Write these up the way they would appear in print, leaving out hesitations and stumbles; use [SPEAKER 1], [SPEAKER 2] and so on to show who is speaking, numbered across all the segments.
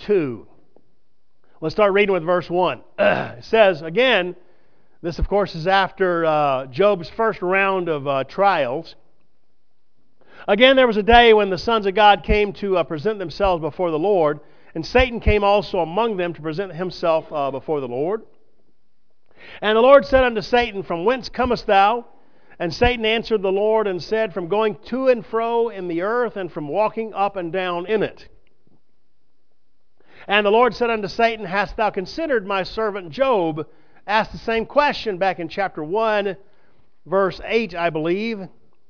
[SPEAKER 1] 2. Let's start reading with verse 1. It says, again, this of course is after Job's first round of trials. Again, there was a day when the sons of God came to present themselves before the Lord, and Satan came also among them to present himself before the Lord. And the Lord said unto Satan, From whence comest thou? And Satan answered the Lord and said, From going to and fro in the earth, and from walking up and down in it. And the Lord said unto Satan, Hast thou considered my servant Job? Asked the same question back in chapter 1, verse 8, I believe.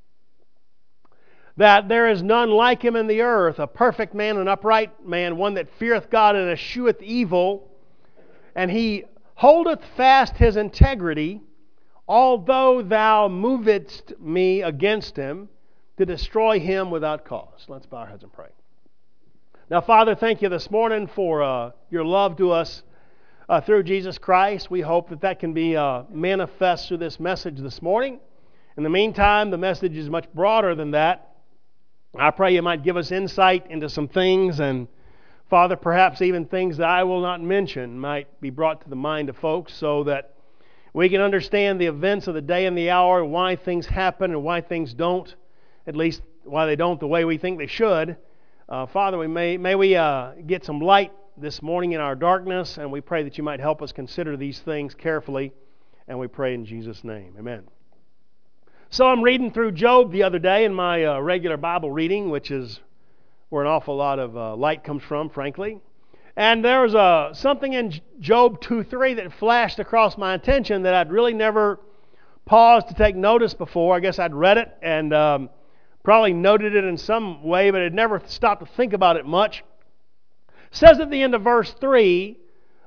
[SPEAKER 1] That there is none like him in the earth, a perfect man, an upright man, one that feareth God and escheweth evil. And he holdeth fast his integrity, although thou movest me against him to destroy him without cause. Let's bow our heads and pray. Now, Father, thank you this morning for your love to us through Jesus Christ. We hope that can be manifest through this message this morning. In the meantime, the message is much broader than that. I pray you might give us insight into some things, and Father, perhaps even things that I will not mention might be brought to the mind of folks so that we can understand the events of the day and the hour, why things happen and why things don't, at least why they don't the way we think they should. Father, may we get some light this morning in our darkness, and we pray that you might help us consider these things carefully, and we pray in Jesus' name. Amen. So I'm reading through Job the other day in my regular Bible reading, which is where an awful lot of light comes from, frankly. And there was something in Job 2:3 that flashed across my attention that I'd really never paused to take notice before. I guess I'd read it and probably noted it in some way, but had never stopped to think about it much. It says at the end of verse 3,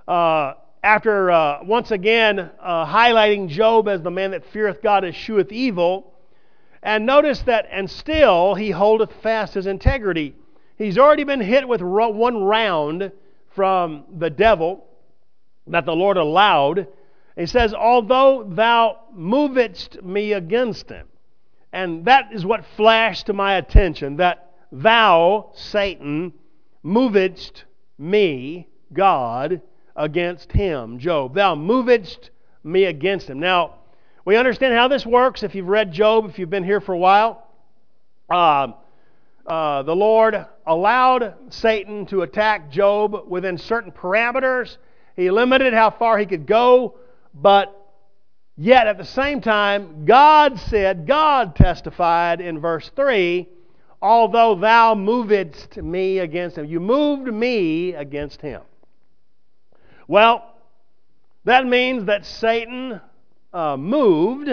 [SPEAKER 1] after once again highlighting Job as the man that feareth God escheweth evil, and notice that, and still he holdeth fast his integrity. He's already been hit with one round from the devil that the Lord allowed. He says, although thou movest me against him. And that is what flashed to my attention, that thou, Satan, movest me, God, against him, Job. Thou movest me against him. Now, we understand how this works if you've read Job, if you've been here for a while. The Lord allowed Satan to attack Job within certain parameters. He limited how far he could go, but yet at the same time, God testified in verse 3, although thou movedst me against him. You moved me against him. Well, that means that Satan moved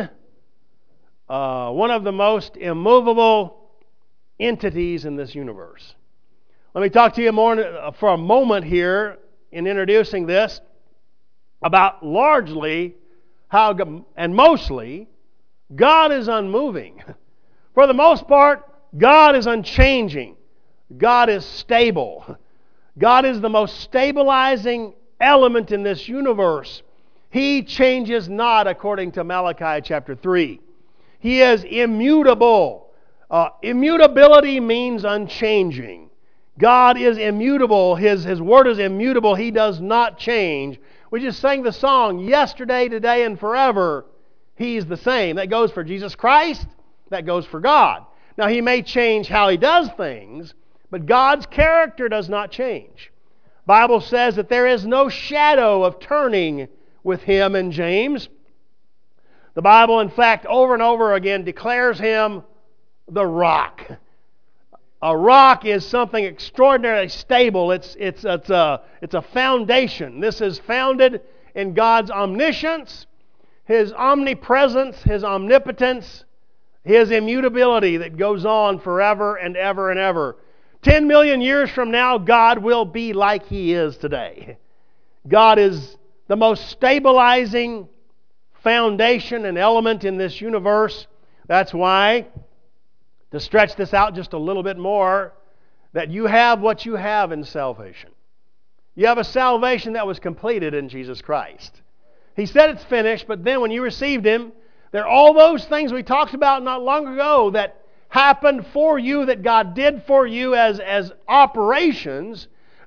[SPEAKER 1] one of the most immovable entities in this universe. Let me talk to you more for a moment here in introducing this about largely how, and mostly, God is unmoving. For the most part, God is unchanging. God is stable. God is the most stabilizing element in this universe. He changes not, according to Malachi chapter 3. He is immutable. Immutability means unchanging. God is immutable. His word is immutable. He does not change. We just sang the song, yesterday, today, and forever, He's the same. That goes for Jesus Christ. That goes for God. Now, He may change how He does things, but God's character does not change. The Bible says that there is no shadow of turning with Him in James. The Bible, in fact, over and over again declares Him the rock. A rock is something extraordinarily stable. It's a foundation. This is founded in God's omniscience, His omnipresence, His omnipotence, His immutability that goes on forever and ever and ever. 10 million years from now, God will be like He is today. God is the most stabilizing foundation and element in this universe. That's why, to stretch this out just a little bit more, that you have what you have in salvation. You have a salvation that was completed in Jesus Christ. He said it's finished, but then when you received Him, there are all those things we talked about not long ago that happened for you, that God did for you as operations,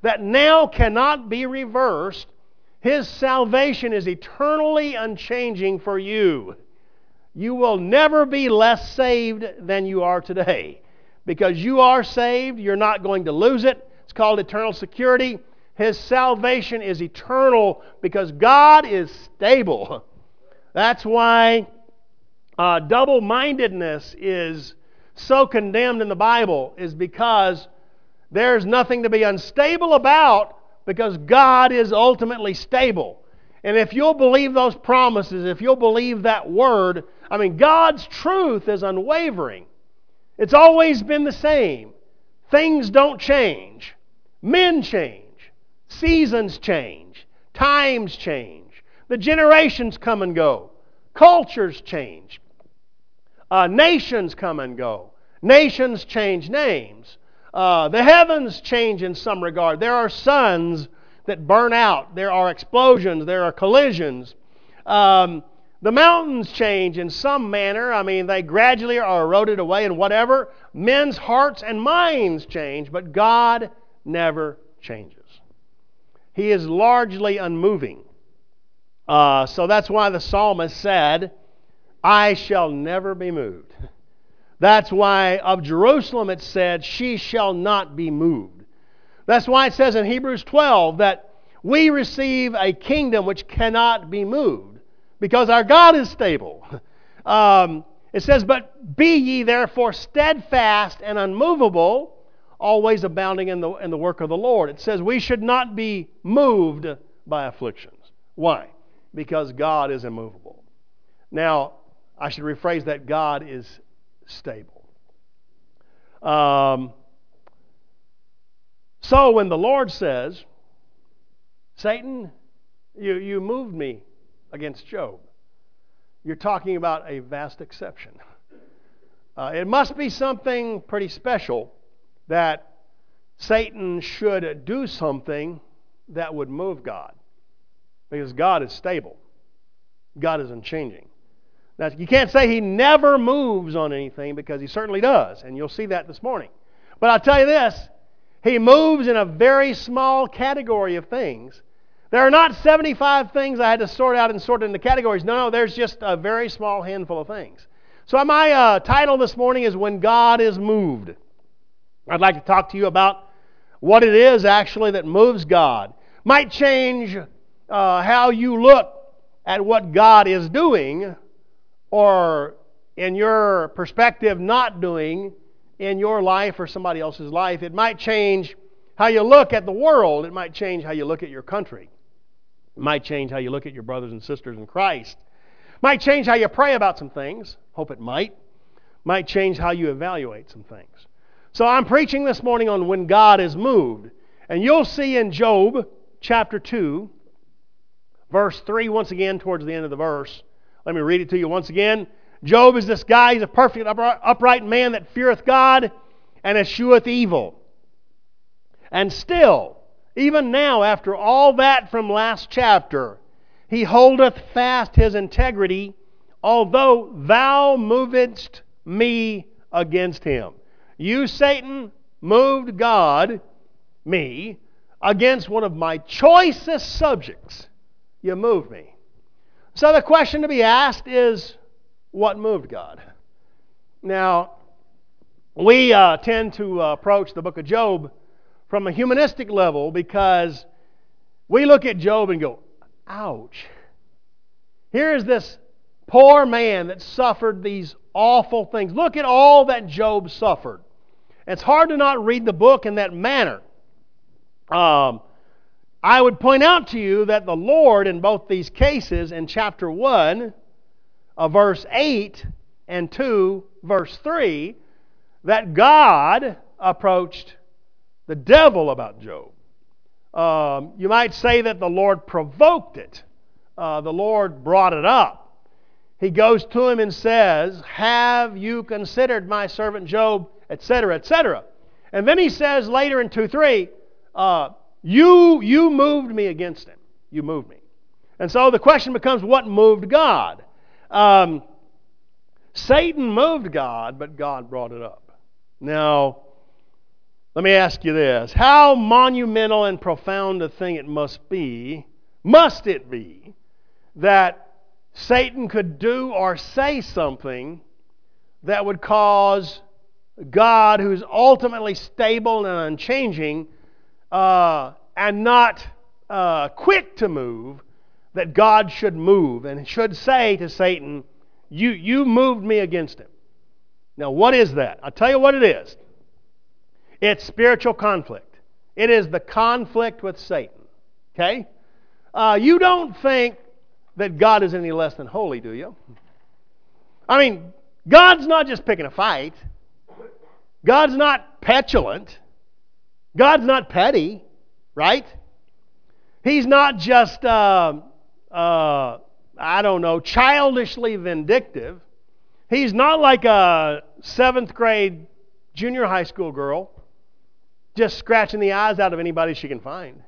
[SPEAKER 1] that now cannot be reversed. His salvation is eternally unchanging for you. You will never be less saved than you are today. Because you are saved, you're not going to lose it. It's called eternal security. His salvation is eternal because God is stable. That's why double-mindedness is so condemned in the Bible, is because there's nothing to be unstable about, because God is ultimately stable. And if you'll believe those promises, if you'll believe that word, God's truth is unwavering. It's always been the same. Things don't change. Men change. Seasons change. Times change. The generations come and go. Cultures change. Nations come and go. Nations change names. The heavens change in some regard. There are suns that burn out. There are explosions. There are collisions. The mountains change in some manner. They gradually are eroded away and whatever. Men's hearts and minds change, but God never changes. He is largely unmoving. So that's why the psalmist said, I shall never be moved. That's why of Jerusalem it said, she shall not be moved. That's why it says in Hebrews 12 that we receive a kingdom which cannot be moved, because our God is stable. It says, but be ye therefore steadfast and unmovable, always abounding in the work of the Lord. It says we should not be moved by afflictions. Why? Because God is immovable. Now, I should rephrase that, God is stable. So when the Lord says, Satan, you moved me against Job, you're talking about a vast exception. It must be something pretty special that Satan should do something that would move God, because God is stable. God is unchanging. Now, you can't say He never moves on anything, because He certainly does, and you'll see that this morning. But I'll tell you this, He moves in a very small category of things. There are not 75 things I had to sort out and sort into categories. No, there's just a very small handful of things. So my title this morning is When God is Moved. I'd like to talk to you about what it is actually that moves God. Might change how you look at what God is doing, or in your perspective not doing in your life or somebody else's life. It might change how you look at the world. It might change how you look at your country. It might change how you look at your brothers and sisters in Christ. It might change how you pray about some things. Hope it might. Might change how you evaluate some things. So I'm preaching this morning on when God is moved. And you'll see in Job chapter 2, verse 3, once again towards the end of the verse. Let me read it to you once again. Job is this guy, he's a perfect, upright man that feareth God and escheweth evil. And still, even now, after all that from last chapter, he holdeth fast his integrity, although thou movedst me against him. You, Satan, moved God, me, against one of my choicest subjects. You moved me. So the question to be asked is, what moved God? Now, we tend to approach the book of Job from a humanistic level, because we look at Job and go, ouch. Here is this poor man that suffered these awful things. Look at all that Job suffered. It's hard to not read the book in that manner. I would point out to you that the Lord in both these cases, in chapter 1, verse 8, and 2, verse 3, that God approached the devil about Job. You might say that the Lord provoked it. The Lord brought it up. He goes to him and says, have you considered my servant Job, etc., etc. And then he says later in 2:3, you moved me against him. You moved me. And so the question becomes, what moved God? Satan moved God, but God brought it up. Now, Let me ask you this. How monumental and profound a thing it must it be, that Satan could do or say something that would cause God, who's ultimately stable and unchanging, and not quick to move, that God should move and should say to Satan, you moved me against him. Now, what is that? I'll tell you what it is. It's spiritual conflict. It is the conflict with Satan. Okay? You don't think that God is any less than holy, do you? I mean, God's not just picking a fight. God's not petulant. God's not petty, right? He's not just, childishly vindictive. He's not like a 7th grade junior high school girl just scratching the eyes out of anybody she can find.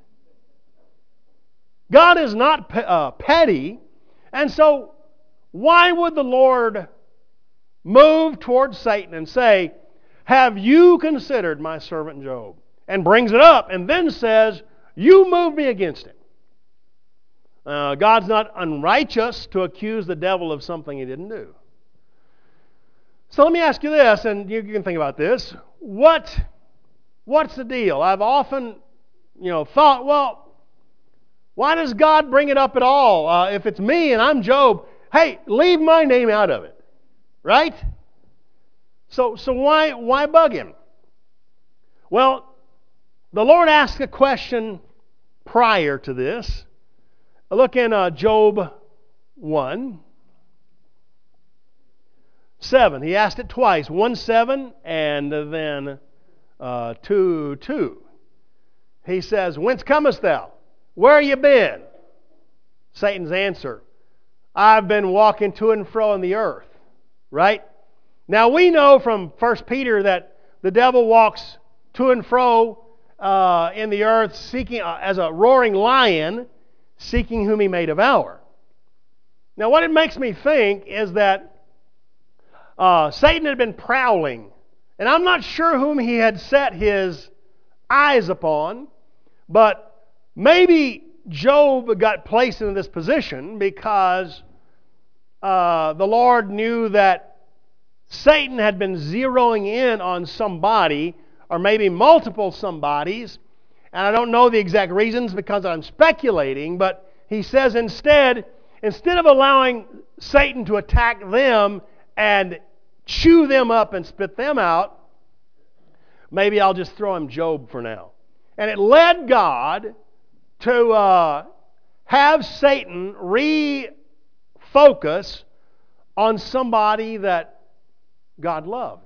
[SPEAKER 1] God is not petty, and so why would the Lord move towards Satan and say, have you considered my servant Job? And brings it up and then says, you moved me against him. God's not unrighteous to accuse the devil of something he didn't do. So let me ask you this, and you can think about this. What's the deal? I've often, thought, well, why does God bring it up at all? If it's me and I'm Job, hey, leave my name out of it, right? So why bug him? Well, the Lord asked a question prior to this. Look in Job 1:7. He asked it twice, 1:7 and then 2:2. He says, whence comest thou? Where you been? Satan's answer, I've been walking to and fro in the earth. Right? Now we know from 1 Peter that the devil walks to and fro in the earth seeking as a roaring lion, seeking whom he may devour. Now what it makes me think is that Satan had been prowling, and I'm not sure whom he had set his eyes upon, but maybe Job got placed into this position because the Lord knew that Satan had been zeroing in on somebody, or maybe multiple somebodies, and I don't know the exact reasons because I'm speculating, but he says instead of allowing Satan to attack them and chew them up and spit them out, maybe I'll just throw him Job for now. And it led God to have Satan refocus on somebody that God loved.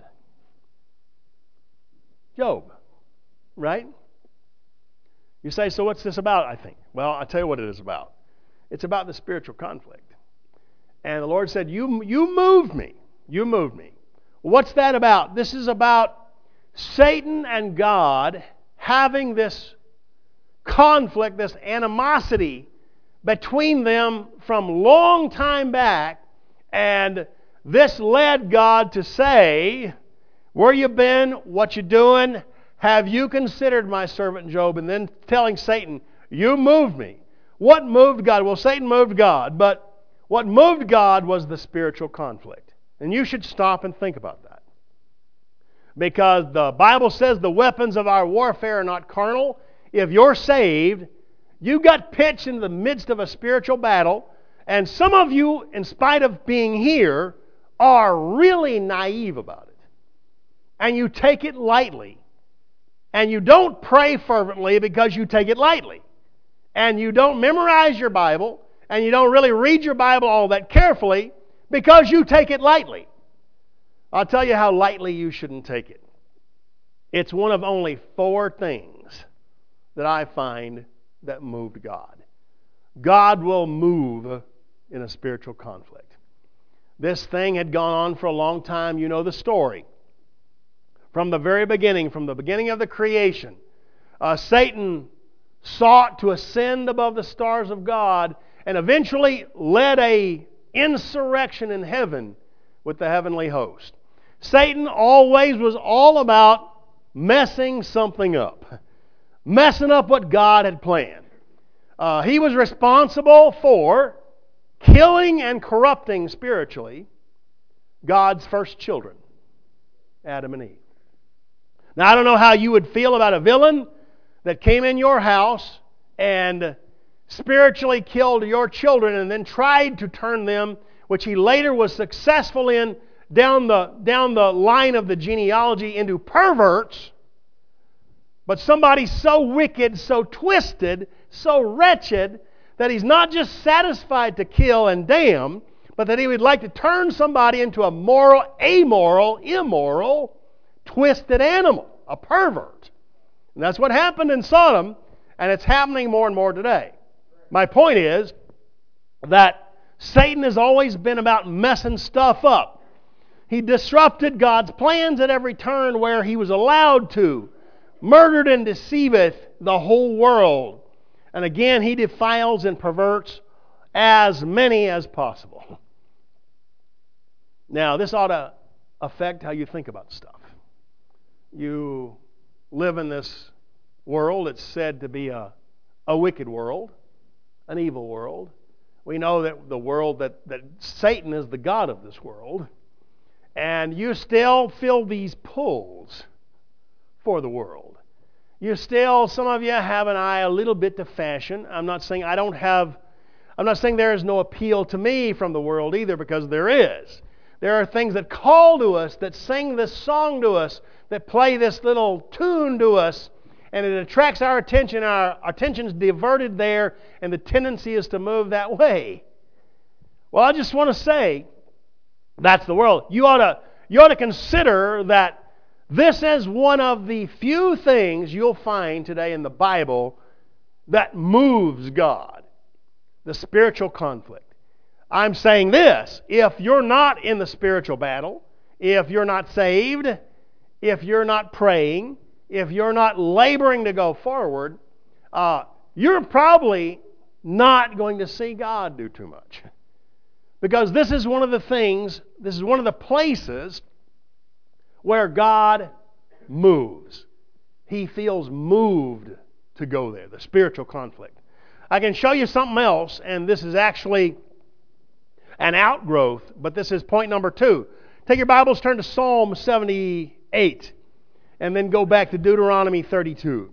[SPEAKER 1] Job, right? You say, so what's this about, I think? Well, I'll tell you what it is about. It's about the spiritual conflict. And the Lord said, you moved me. You moved me. What's that about? This is about Satan and God having this conflict, this animosity between them from long time back, and this led God to say, where you been? What you doing? Have you considered my servant Job? And then telling Satan, you moved me. What moved God? Well, Satan moved God, but what moved God was the spiritual conflict. And you should stop and think about that. Because the Bible says the weapons of our warfare are not carnal. If you're saved, you got pitched in the midst of a spiritual battle, and some of you, in spite of being here, are really naive about it. And you take it lightly. And you don't pray fervently because you take it lightly. And you don't memorize your Bible, and you don't really read your Bible all that carefully because you take it lightly. I'll tell you how lightly you shouldn't take it. It's one of only 4 things that I find that moved God. God will move in a spiritual conflict. This thing had gone on for a long time. You know the story. From the very beginning, from the beginning of the creation, Satan sought to ascend above the stars of God and eventually led an insurrection in heaven with the heavenly host. Satan always was all about messing something up, messing up what God had planned. He was responsible for killing and corrupting spiritually God's first children, Adam and Eve. Now, I don't know how you would feel about a villain that came in your house and spiritually killed your children and then tried to turn them, which he later was successful in, down the line of the genealogy into perverts. But somebody so wicked, so twisted, so wretched, that he's not just satisfied to kill and damn, but that he would like to turn somebody into a moral, amoral, immoral, twisted animal, a pervert. And that's what happened in Sodom, and it's happening more and more today. My point is that Satan has always been about messing stuff up. He disrupted God's plans at every turn where he was allowed to. Murdered and deceiveth the whole world. And again, he defiles and perverts as many as possible. Now, this ought to affect how you think about stuff. You live in this world. It's said to be a wicked world, an evil world. We know that the world, that Satan is the god of this world. And you still feel these pulls for the world. You still, some of you have an eye a little bit to fashion. I'm not saying there is no appeal to me from the world either, because there is. There are things that call to us, that sing this song to us, that play this little tune to us, and it attracts our attention. Our attention's diverted there, and the tendency is to move that way. Well, I just want to say, that's the world. You ought to consider that this is one of the few things you'll find today in the Bible that moves God, the spiritual conflict. I'm saying this: if you're not in the spiritual battle, if you're not saved, if you're not praying, if you're not laboring to go forward, you're probably not going to see God do too much. Because this is one of the places where God moves. He feels moved to go there, the spiritual conflict. I can show you something else, and this is actually an outgrowth, but this is point number 2. Take your Bibles, turn to Psalm 78, and then go back to Deuteronomy 32.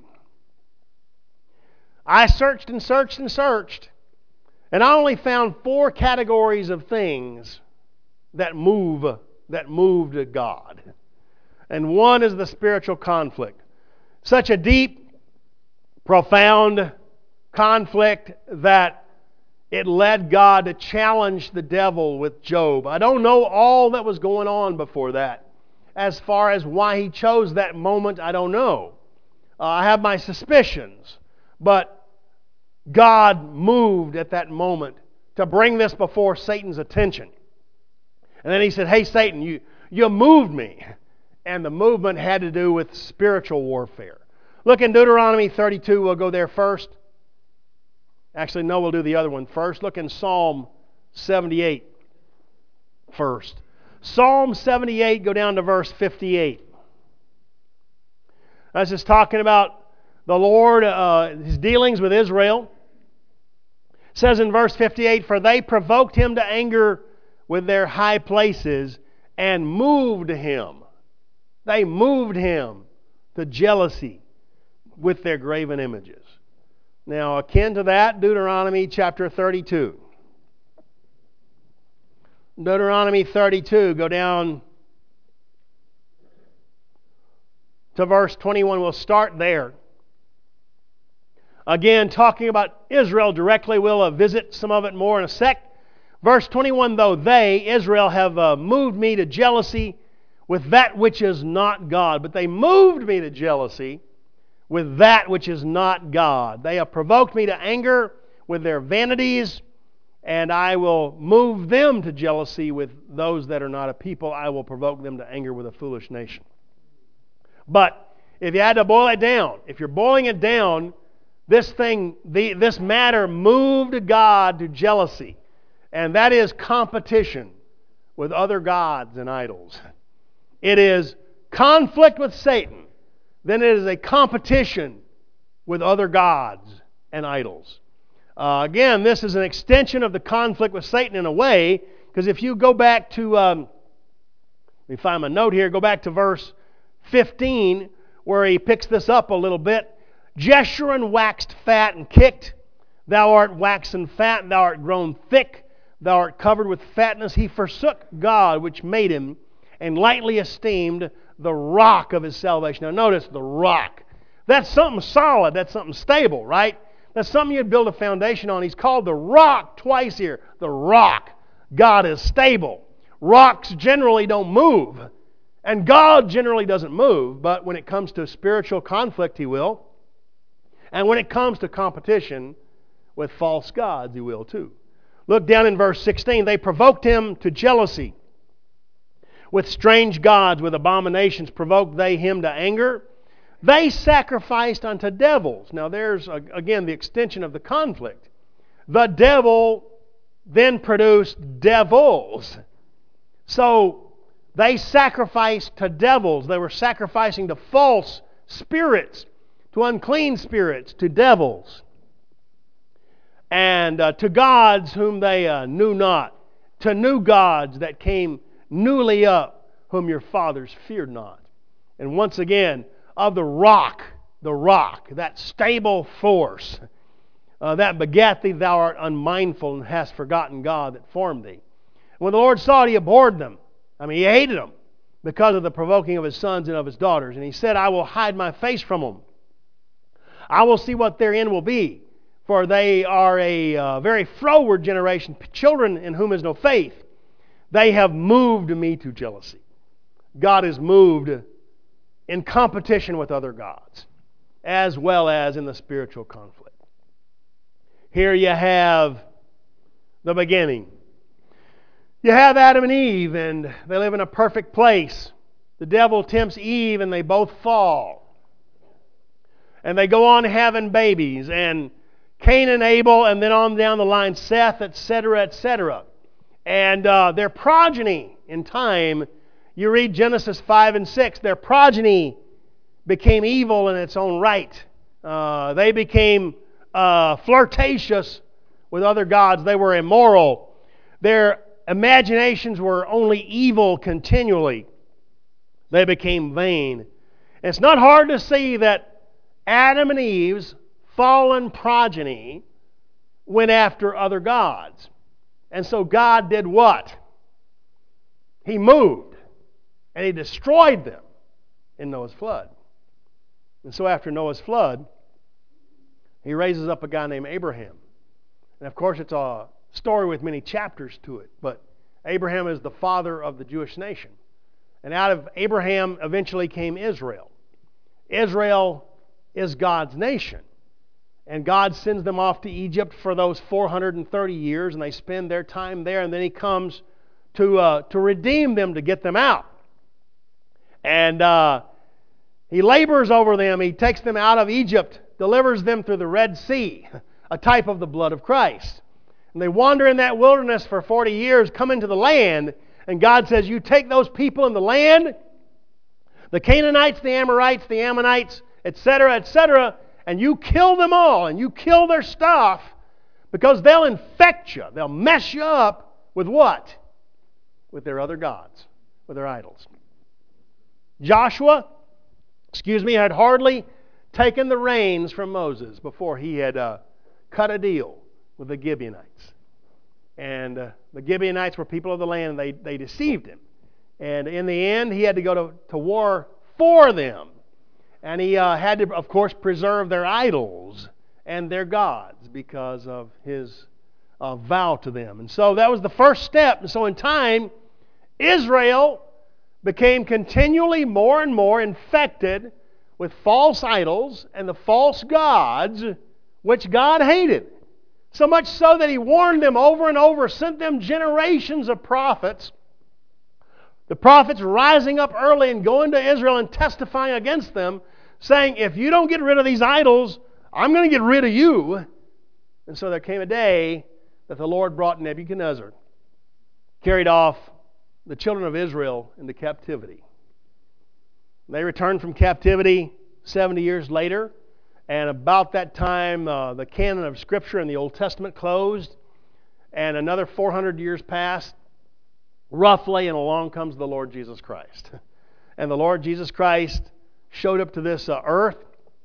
[SPEAKER 1] I searched and searched and searched, and I only found 4 categories of things that moved God. And one is the spiritual conflict. Such a deep, profound conflict that it led God to challenge the devil with Job. I don't know all that was going on before that. As far as why he chose that moment, I don't know. I have my suspicions. But God moved at that moment to bring this before Satan's attention. And then he said, "Hey, Satan, you moved me." And the movement had to do with spiritual warfare. Look in Deuteronomy 32. We'll go there first. Actually, no, we'll do the other one first. Look in Psalm 78 first. Psalm 78, go down to verse 58. This is talking about the Lord, His dealings with Israel. It says in verse 58, "For they provoked him to anger with their high places and moved him." They moved him to jealousy with their graven images. Now, akin to that, Deuteronomy chapter 32. Deuteronomy 32, go down to verse 21. We'll start there. Again, talking about Israel directly. We'll visit some of it more in a sec. Verse 21, "Though they," Israel, "have moved me to jealousy with that which is not God." But they moved me to jealousy with that which is not God. They have provoked me to anger with their vanities, and I will move them to jealousy with those that are not a people. I will provoke them to anger with a foolish nation. But if you had to boil it down, if you're boiling it down, this matter moved God to jealousy, and that is competition with other gods and idols. It is conflict with Satan then it is a competition with other gods and idols. Again, this is an extension of the conflict with Satan in a way, because if you go back to, let me find my note here, go back to verse 15, where he picks this up a little bit. Jeshurun waxed fat and kicked. Thou art waxen fat, thou art grown thick, thou art covered with fatness. He forsook God which made him, and lightly esteemed the rock of his salvation. Now notice the rock. That's something solid, that's something stable, right? That's something you'd build a foundation on. He's called the rock twice here. The rock. God is stable. Rocks generally don't move. And God generally doesn't move, but when it comes to spiritual conflict, He will. And when it comes to competition with false gods, He will too. Look down in verse 16. They provoked him to jealousy. With strange gods, with abominations, provoked they him to anger. They sacrificed unto devils. Now there's, again, the extension of the conflict. The devil then produced devils. So they sacrificed to devils. They were sacrificing to false spirits, to unclean spirits, to devils, and to gods whom they knew not, to new gods that came newly up, whom your fathers feared not. And once again, of the rock, that stable force, that begat thee, thou art unmindful and hast forgotten God that formed thee. When the Lord saw it, He abhorred them. He hated them because of the provoking of His sons and of His daughters. And He said, I will hide my face from them. I will see what their end will be. For they are a very froward generation, children in whom is no faith. They have moved me to jealousy. God is moved in competition with other gods, as well as in the spiritual conflict. Here you have the beginning. You have Adam and Eve, and they live in a perfect place. The devil tempts Eve, and they both fall. And they go on having babies, and Cain and Abel, and then on down the line, Seth, etc., etc. And their progeny in time, you read Genesis 5 and 6, their progeny became evil in its own right. They became flirtatious with other gods. They were immoral. Their imaginations were only evil continually. They became vain. It's not hard to see that Adam and Eve's fallen progeny went after other gods. And so God did what? He moved and He destroyed them in Noah's flood. And so after Noah's flood, He raises up a guy named Abraham. And of course it's a story with many chapters to it, but Abraham is the father of the Jewish nation. And out of Abraham eventually came Israel. Israel is God's nation. And God sends them off to Egypt for those 430 years, and they spend their time there, and then He comes to redeem them, to get them out. And He labors over them. He takes them out of Egypt, delivers them through the Red Sea, a type of the blood of Christ. And they wander in that wilderness for 40 years, come into the land, and God says, you take those people in the land, the Canaanites, the Amorites, the Ammonites, etc., etc., and you kill them all, and you kill their stuff, because they'll infect you. They'll mess you up with what? With their other gods, with their idols. Joshua, had hardly taken the reins from Moses before he had cut a deal with the Gibeonites. And the Gibeonites were people of the land, and they deceived him. And in the end, he had to go to war for them. And he had to, of course, preserve their idols and their gods because of his vow to them. And so that was the first step. And so in time, Israel became continually more and more infected with false idols and the false gods which God hated. So much so that He warned them over and over, sent them generations of prophets. The prophets rising up early and going to Israel and testifying against them, saying, if you don't get rid of these idols, I'm going to get rid of you. And so there came a day that the Lord brought Nebuchadnezzar, carried off the children of Israel into captivity. They returned from captivity 70 years later, and about that time the canon of Scripture in the Old Testament closed, and another 400 years passed, roughly, and along comes the Lord Jesus Christ. And the Lord Jesus Christ showed up to this earth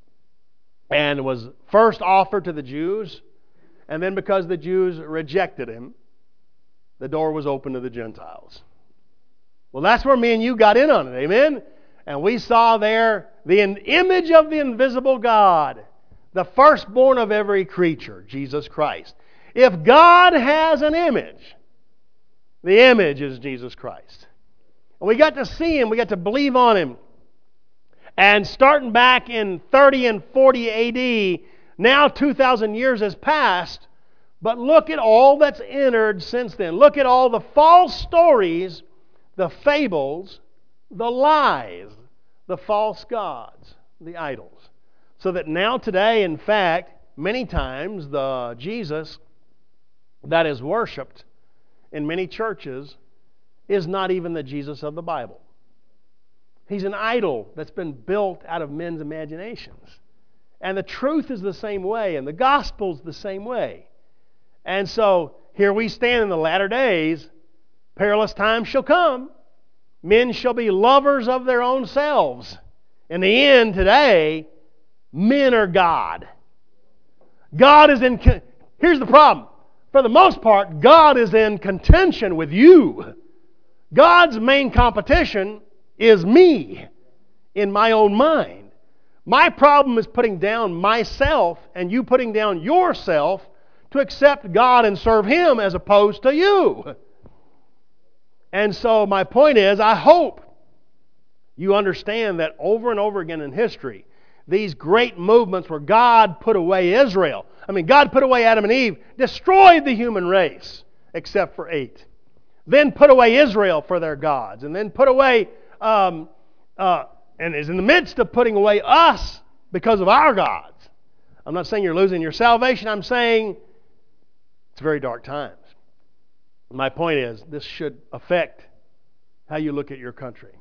[SPEAKER 1] and was first offered to the Jews, and then because the Jews rejected him, the door was open to the Gentiles. Well, that's where me and you got in on it, amen? And we saw there the image of the invisible God, the firstborn of every creature, Jesus Christ. If God has an image, the image is Jesus Christ. And we got to see Him, we got to believe on Him. And starting back in 30 and 40 A.D., now 2,000 years has passed, but look at all that's entered since then. Look at all the false stories, the fables, the lies, the false gods, the idols. So that now today, in fact, many times the Jesus that is worshipped in many churches is not even the Jesus of the Bible. He's an idol that's been built out of men's imaginations. And the truth is the same way, and the gospel's the same way. And so, here we stand in the latter days. Perilous times shall come. Men shall be lovers of their own selves. In the end, today, men are God. God is in... Here's the problem. For the most part, God is in contention with you. God's main competition is me in my own mind. My problem is putting down myself and you putting down yourself to accept God and serve Him as opposed to you. And so my point is, I hope you understand that over and over again in history, these great movements where God put away Israel, God put away Adam and Eve, destroyed the human race, except for 8. Then put away Israel for their gods, and then put away, and is in the midst of putting away us because of our gods. I'm not saying you're losing your salvation. I'm saying it's very dark times. My point is, this should affect how you look at your country.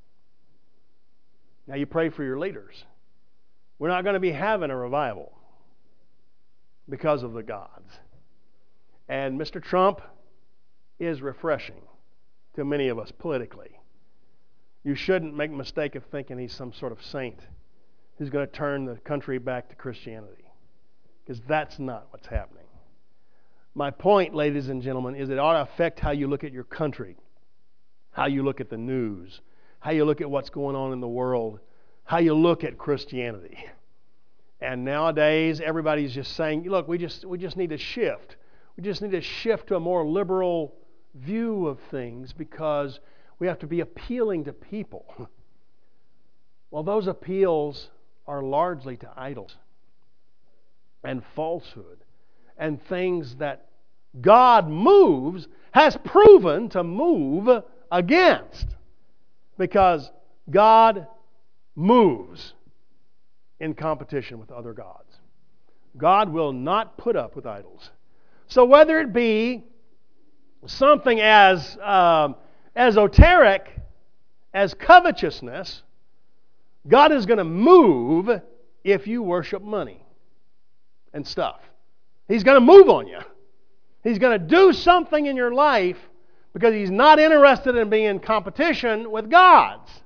[SPEAKER 1] Now you pray for your leaders. We're not going to be having a revival because of the gods. And Mr. Trump is refreshing to many of us politically. You shouldn't make a mistake of thinking he's some sort of saint who's going to turn the country back to Christianity, because that's not what's happening. My point, ladies and gentlemen, is it ought to affect how you look at your country, how you look at the news, how you look at what's going on in the world, how you look at Christianity. And nowadays, everybody's just saying, look, we just need to shift. We just need to shift to a more liberal view of things because we have to be appealing to people. Well, those appeals are largely to idols and falsehood and things that God has proven to move against, because God moves in competition with other gods. God will not put up with idols. So whether it be something as esoteric as covetousness, God is going to move if you worship money and stuff. He's going to move on you. He's going to do something in your life because He's not interested in being in competition with gods.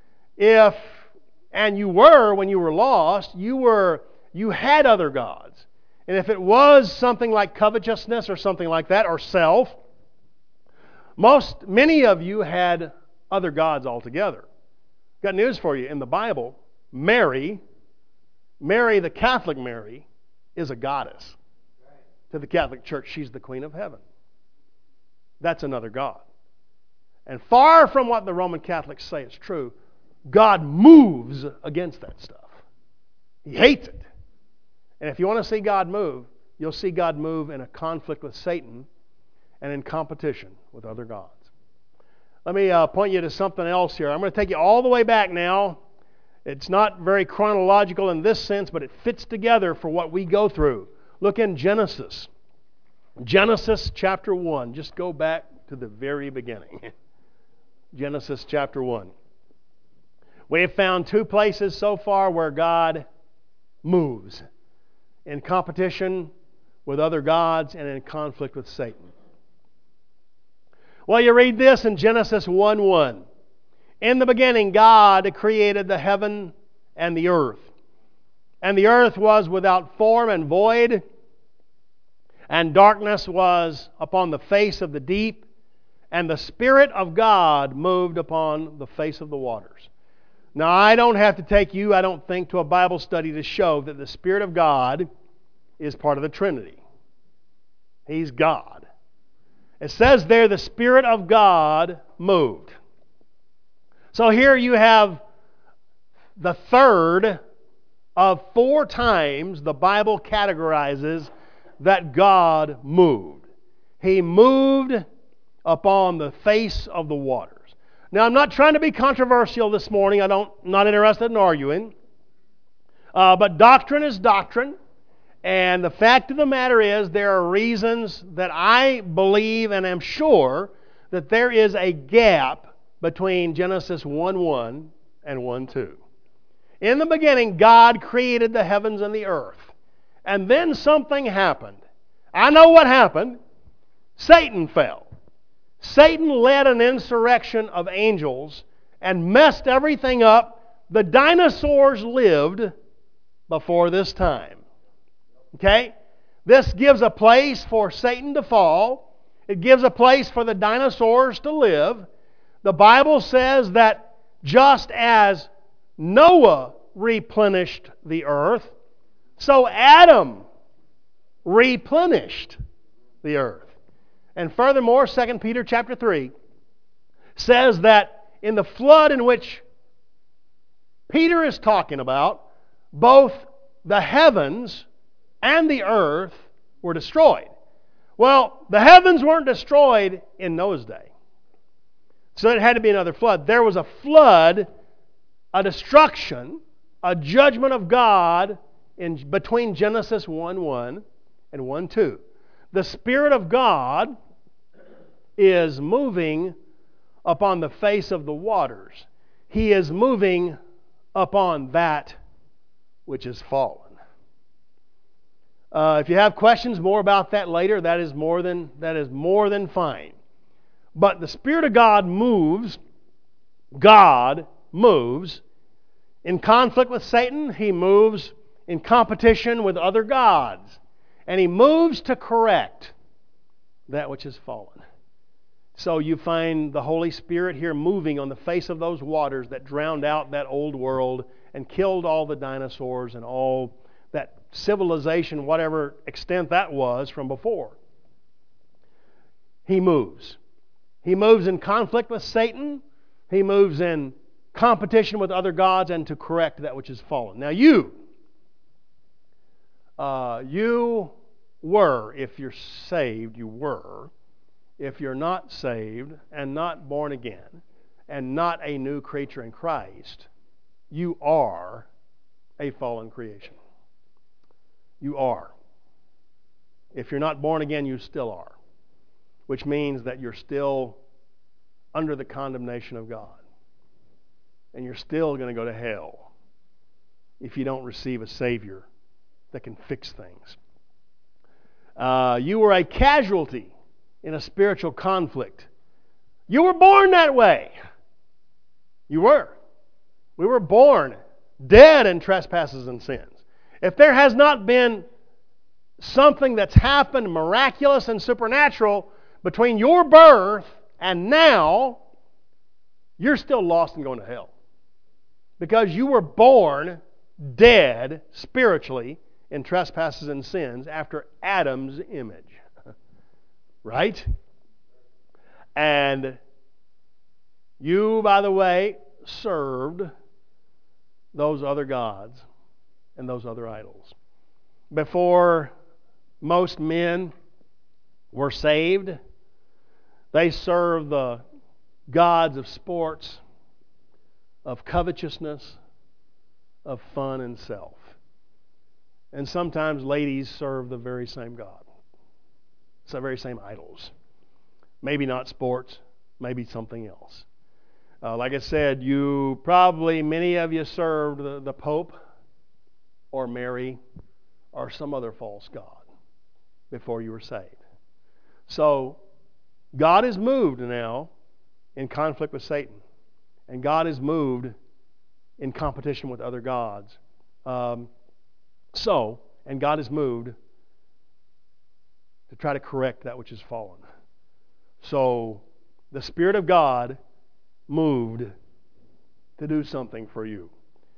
[SPEAKER 1] And you were, when you were lost, you had other gods. And if it was something like covetousness or something like that, or self, many of you had other gods altogether. Got news for you. In the Bible, Mary, the Catholic Mary, is a goddess. To the Catholic Church, she's the Queen of Heaven. That's another god. And far from what the Roman Catholics say is true, God moves against that stuff. He hates it. And if you want to see God move, you'll see God move in a conflict with Satan and in competition with other gods. Let me point you to something else here. I'm going to take you all the way back now. It's not very chronological in this sense, but it fits together for what we go through. Look in Genesis. Genesis chapter 1. Just go back to the very beginning. Genesis chapter 1. We have found two places so far where God moves: in competition with other gods and in conflict with Satan. Well, you read this in Genesis 1:1. In the beginning, God created the heaven and the earth. And the earth was without form and void, and darkness was upon the face of the deep, and the Spirit of God moved upon the face of the waters. Now, I don't have to take you, I don't think, to a Bible study to show that the Spirit of God is part of the Trinity. He's God. It says there, the Spirit of God moved. So here you have the third of 4 times the Bible categorizes that God moved. He moved upon the face of the waters. Now, I'm not trying to be controversial this morning. I'm not interested in arguing. But doctrine is doctrine. And the fact of the matter is, there are reasons that I believe and am sure that there is a gap between Genesis 1:1 and 1:2. In the beginning, God created the heavens and the earth. And then something happened. I know what happened. Satan fell. Satan led an insurrection of angels and messed everything up. The dinosaurs lived before this time. Okay? This gives a place for Satan to fall. It gives a place for the dinosaurs to live. The Bible says that just as Noah replenished the earth, so Adam replenished the earth. And furthermore, 2 Peter chapter 3 says that in the flood in which Peter is talking about, both the heavens and the earth were destroyed. Well, the heavens weren't destroyed in Noah's day. So it had to be another flood. There was a flood, a destruction, a judgment of God between Genesis 1:1 and 1:2. The Spirit of God is moving upon the face of the waters. He is moving upon that which is fallen. If you have questions more about that later, that is more than fine. But the Spirit of God moves. God moves in conflict with Satan. He moves in competition with other gods. And He moves to correct that which is fallen. So you find the Holy Spirit here moving on the face of those waters that drowned out that old world and killed all the dinosaurs and all that civilization, whatever extent that was from before. He moves. He moves in conflict with Satan. He moves in competition with other gods and to correct that which is fallen. Now you were, if you're saved, you were. If you're not saved and not born again and not a new creature in Christ, you are a fallen creation. You are. If you're not born again, you still are. Which means that you're still under the condemnation of God. And you're still going to go to hell if you don't receive a Savior that can fix things. You were a casualty in a spiritual conflict. You were born that way. You were. We were born dead in trespasses and sins. If there has not been something that's happened miraculous and supernatural between your birth and now, you're still lost and going to hell. Because you were born dead spiritually in trespasses and sins after Adam's image. Right? And you, by the way, served those other gods and those other idols. Before most men were saved, they served the gods of sports, of covetousness, of fun and self. And sometimes ladies serve the very same God. It's the very same idols. Maybe not sports, maybe something else. Like I said, many of you served the Pope or Mary or some other false god before you were saved. So, God is moved now in conflict with Satan. And God is moved in competition with other gods. And God is moved to try to correct that which is fallen. So, the Spirit of God moved to do something for you.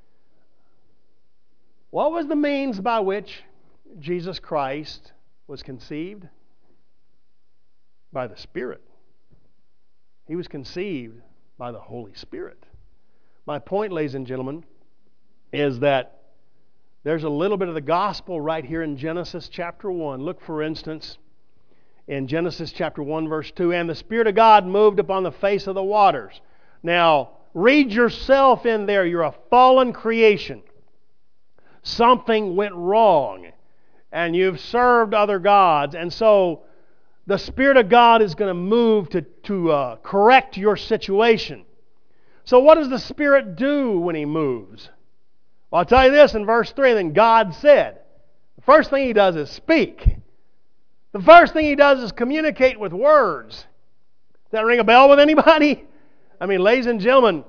[SPEAKER 1] What was the means by which Jesus Christ was conceived? By the Spirit. He was conceived by the Holy Spirit. My point, ladies and gentlemen, is that there's a little bit of the gospel right here in Genesis chapter 1. Look, for instance, in Genesis chapter 1, verse 2, and the Spirit of God moved upon the face of the waters. Now, read yourself in there. You're a fallen creation. Something went wrong, and you've served other gods, and so the Spirit of God is going to move to correct your situation. So what does the Spirit do when He moves? Well, I'll tell you this in verse 3, then God said. The first thing He does is speak. The first thing He does is communicate with words. Does that ring a bell with anybody? I mean, ladies and gentlemen,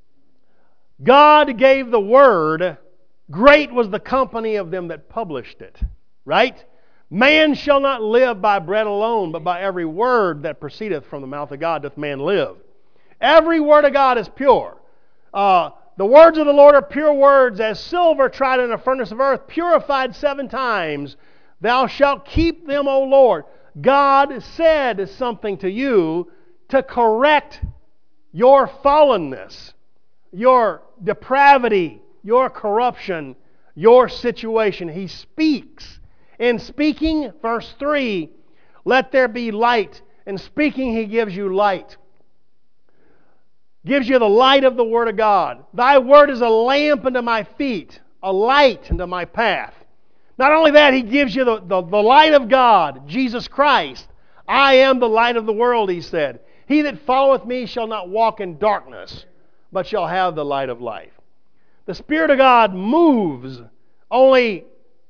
[SPEAKER 1] God gave the Word. Great was the company of them that published it. Right? Man shall not live by bread alone, but by every word that proceedeth from the mouth of God doth man live. Every word of God is pure. The words of the Lord are pure words, as silver tried in a furnace of earth, purified 7 times. Thou shalt keep them, O Lord. God said something to you to correct your fallenness, your depravity, your corruption, your situation. He speaks. In speaking, verse 3, let there be light. In speaking, He gives you light. Gives you the light of the Word of God. Thy Word is a lamp unto my feet, a light unto my path. Not only that, He gives you the light of God, Jesus Christ. I am the light of the world, He said. He that followeth me shall not walk in darkness, but shall have the light of life. The Spirit of God moves only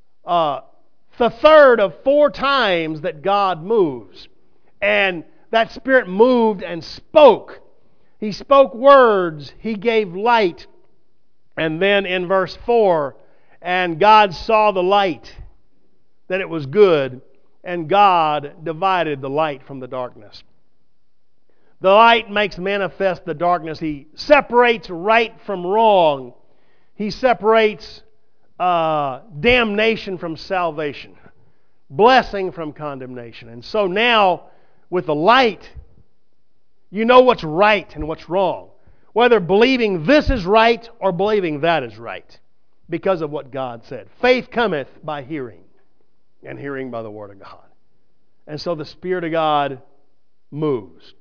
[SPEAKER 1] the third of 4 times that God moves. And that Spirit moved and spoke. He spoke words. He gave light. And then in verse 4, and God saw the light, that it was good, and God divided the light from the darkness. The light makes manifest the darkness. He separates right from wrong. He separates damnation from salvation, blessing from condemnation. And so now, with the light, you know what's right and what's wrong, whether believing this is right or believing that is right, because of what God said. Faith cometh by hearing, and hearing by the Word of God. And so the Spirit of God moves.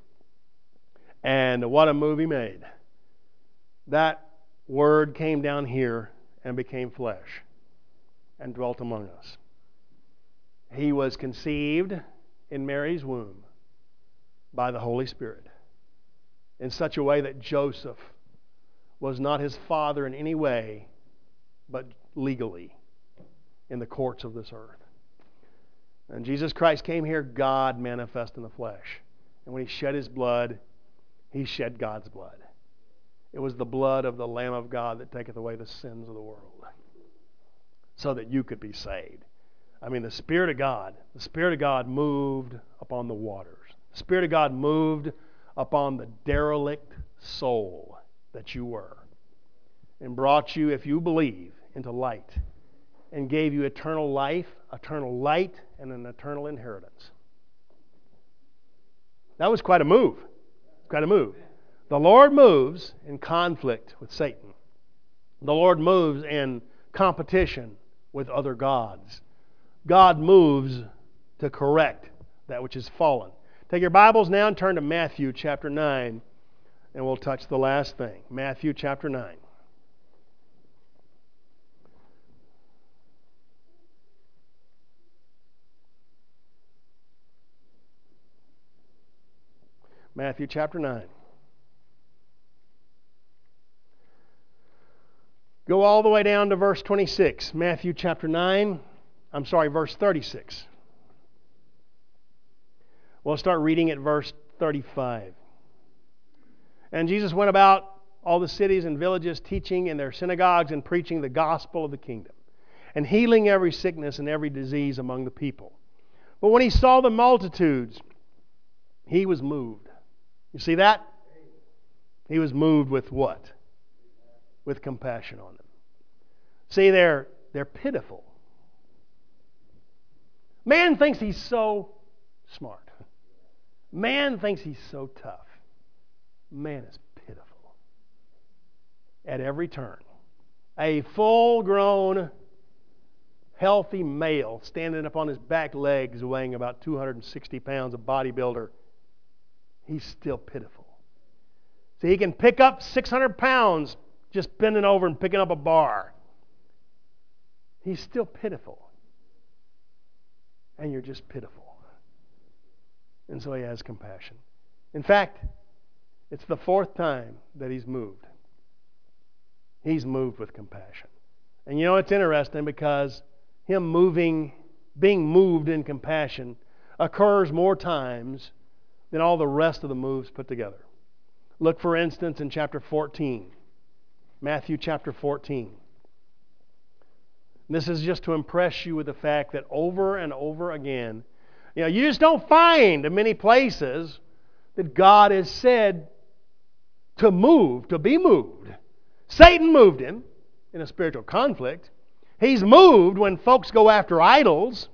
[SPEAKER 1] And what a move He made. That Word came down here and became flesh and dwelt among us. He was conceived in Mary's womb by the Holy Spirit in such a way that Joseph was not his father in any way, but legally in the courts of this earth. And Jesus Christ came here, God manifest in the flesh. And when He shed His blood, He shed God's blood. It was the blood of the Lamb of God that taketh away the sins of the world, so that you could be saved. I mean, the Spirit of God moved upon the waters. The Spirit of God moved upon the derelict soul that you were, and brought you, if you believe, into light, and gave you eternal life, eternal light, and an eternal inheritance. That was quite a move. Quite a move. The Lord moves in conflict with Satan. The Lord moves in competition with other gods. God moves to correct that which is fallen. Take your Bibles now and turn to Matthew chapter 9, and we'll touch the last thing. Matthew chapter 9. Matthew chapter 9. Go all the way down to verse 26. Matthew chapter 9. Verse 36. We'll start reading at verse 35. And Jesus went about all the cities and villages, teaching in their synagogues and preaching the gospel of the kingdom, and healing every sickness and every disease among the people. But when he saw the multitudes, he was moved. You see that? He was moved with what? With compassion on them. See, they're pitiful. Man thinks he's so smart. Man thinks he's so tough. Man is pitiful at every turn. A full-grown, healthy male standing up on his back legs, weighing about 260 pounds, a bodybuilder, he's still pitiful. See, he can pick up 600 pounds just bending over and picking up a bar. He's still pitiful. And you're just pitiful. And so he has compassion. In fact, it's the fourth time that he's moved. He's moved with compassion. And you know, it's interesting because him being moved in compassion occurs more times than all the rest of the moves put together. Look, for instance, in chapter 14. Matthew chapter 14. This is just to impress you with the fact that over and over again, you just don't find in many places that God is said to move, to be moved. Satan moved him in a spiritual conflict. He's moved when folks go after idols.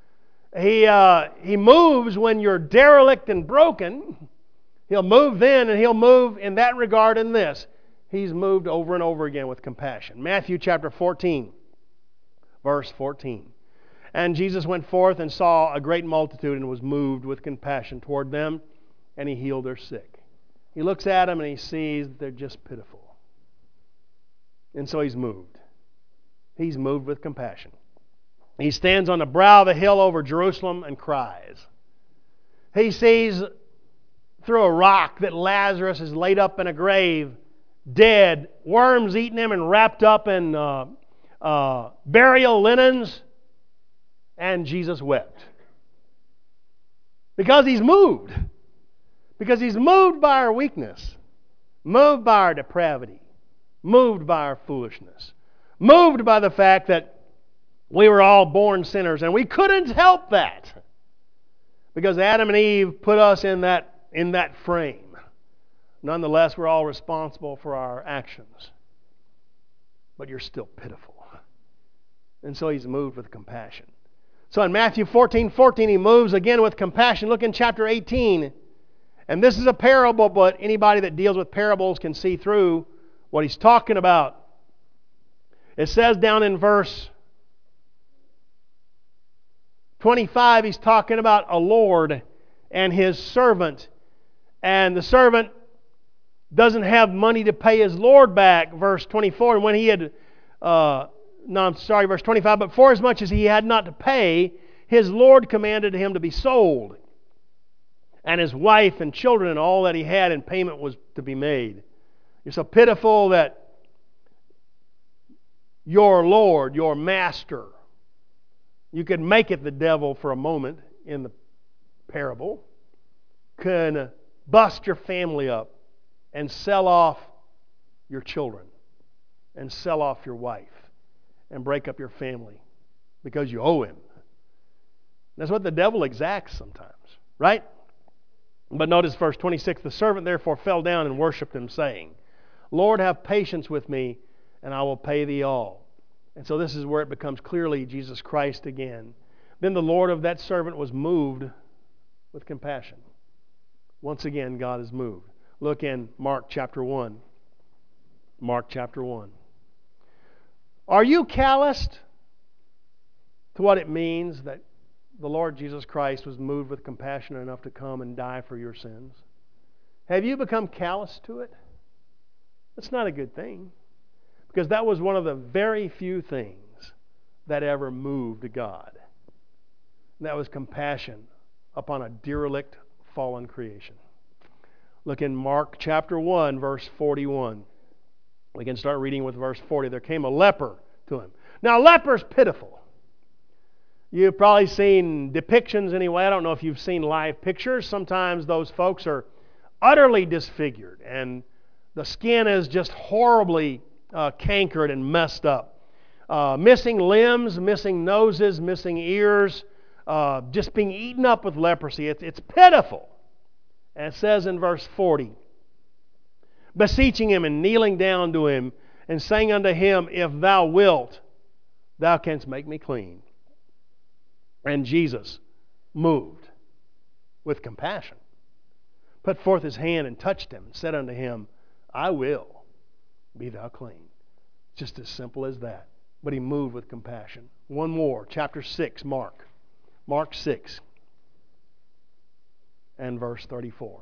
[SPEAKER 1] He moves when you're derelict and broken. He'll move then, and he'll move in that regard in this. He's moved over and over again with compassion. Matthew chapter 14, verse 14. And Jesus went forth and saw a great multitude and was moved with compassion toward them, and he healed their sick. He looks at them and he sees that they're just pitiful. And so he's moved. He's moved with compassion. He stands on the brow of the hill over Jerusalem and cries. He sees through a rock that Lazarus is laid up in a grave, dead, worms eating him and wrapped up in burial linens, and Jesus wept. Because he's moved. Because he's moved by our weakness, moved by our depravity, moved by our foolishness, moved by the fact that we were all born sinners and we couldn't help that because Adam and Eve put us in that frame. Nonetheless, we're all responsible for our actions. But you're still pitiful. And so he's moved with compassion. So in Matthew 14:14, he moves again with compassion. Look in chapter 18. And this is a parable, but anybody that deals with parables can see through what he's talking about. It says down in verse 25, he's talking about a Lord and his servant. And the servant doesn't have money to pay his Lord back, verse 24. And when he had, verse 25, but for as much as he had not to pay, his Lord commanded him to be sold, and his wife and children and all that he had in payment was to be made. You're so pitiful that your Lord, your master, you could make it the devil for a moment in the parable, can bust your family up and sell off your children and sell off your wife and break up your family because you owe him. That's what the devil exacts sometimes, right? But notice verse 26, the servant therefore fell down and worshipped him, saying, Lord, have patience with me, and I will pay thee all. And so this is where it becomes clearly Jesus Christ again. Then the Lord of that servant was moved with compassion. Once again, God is moved. Look in Mark chapter 1. Mark chapter 1. Are you calloused to what it means that the Lord Jesus Christ was moved with compassion enough to come and die for your sins? Have you become callous to it? That's not a good thing, because that was one of the very few things that ever moved God. And that was compassion upon a derelict, fallen creation. Look in Mark chapter 1, verse 41. We can start reading with verse 40. There came a leper to him. Now, leper's pitiful. You've probably seen depictions anyway. I don't know if you've seen live pictures. Sometimes those folks are utterly disfigured, and the skin is just horribly cankered and messed up. Missing limbs, missing noses, missing ears, just being eaten up with leprosy. It's pitiful. And it says in verse 40, beseeching him and kneeling down to him and saying unto him, if thou wilt, thou canst make me clean. And Jesus, moved with compassion, put forth his hand and touched him, and said unto him, I will, be thou clean. Just as simple as that. But he moved with compassion. One more, chapter 6, Mark. Mark 6 and verse 34.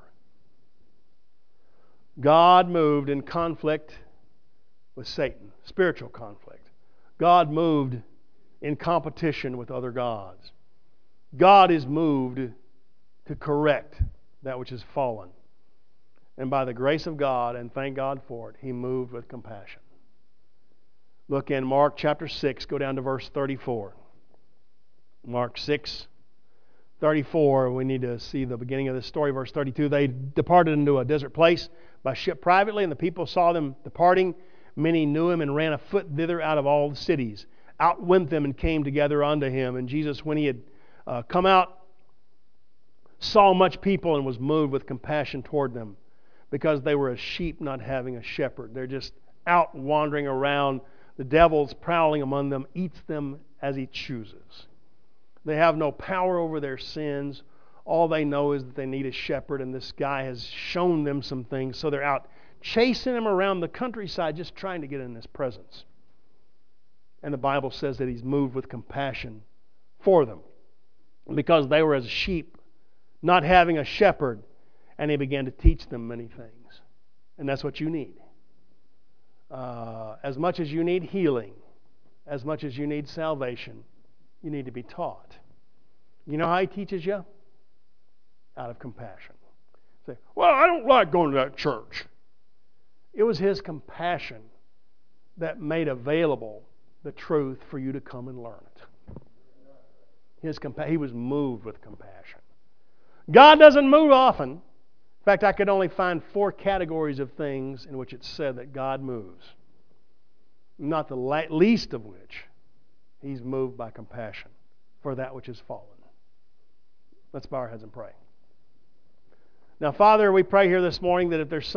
[SPEAKER 1] God moved in conflict with Satan, spiritual conflict. God moved in competition with other gods. God is moved to correct that which is fallen. And by the grace of God, and thank God for it, he moved with compassion. Look in Mark chapter 6, go down to verse 34. Mark 6, 34, we need to see the beginning of this story. Verse 32, they departed into a desert place by ship privately, and the people saw them departing. Many knew him and ran afoot thither out of all the cities. Out went them and came together unto him. And Jesus, when he had come out, saw much people and was moved with compassion toward them, because they were as sheep not having a shepherd. They're just out wandering around. The devil's prowling among them, eats them as he chooses. They have no power over their sins. All they know is that they need a shepherd, and this guy has shown them some things, so they're out chasing him around the countryside, just trying to get in his presence. And the Bible says that he's moved with compassion for them, because they were as sheep not having a shepherd, and he began to teach them many things. And that's what you need. As much as you need healing, as much as you need salvation, you need to be taught. You know how he teaches you? Out of compassion. Say, well, I don't like going to that church. It was his compassion that made available the truth for you to come and learn it. He was moved with compassion. God doesn't move often. In fact, I could only find 4 categories of things in which it's said that God moves. Not the least of which, he's moved by compassion for that which is fallen. Let's bow our heads and pray. Now, Father, we pray here this morning that if there's